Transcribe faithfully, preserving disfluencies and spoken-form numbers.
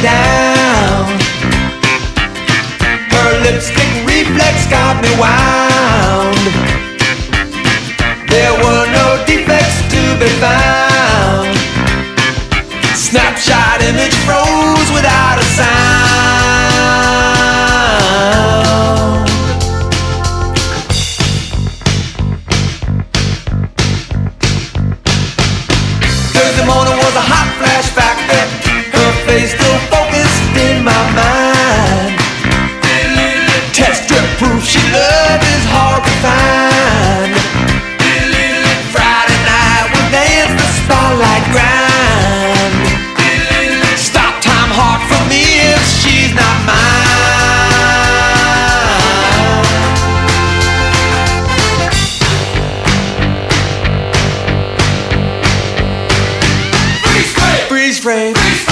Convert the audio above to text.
down. Her lipstick reflex got me wound. There were no defects to be found. Snapshot image froze without a sound. Thursday morning was a hot flash factor. Her face still focused in my mind. Test strip proof she loved is hard to find. Friday night we danced the spotlight grind. Stop time hard for me if she's not mine. Freeze frame. Freeze frame.